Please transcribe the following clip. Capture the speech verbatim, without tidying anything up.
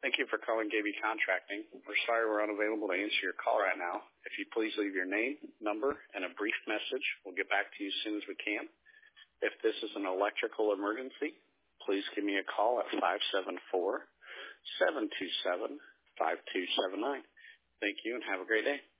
Thank you for calling Gaby Contracting. We're sorry we're unavailable to answer your call right now. If you please leave your name, number, and a brief message, we'll get back to you as soon as we can. If this is an electrical emergency, please give me a call at five seven four, seven two seven, five two seven nine. Thank you and have a great day.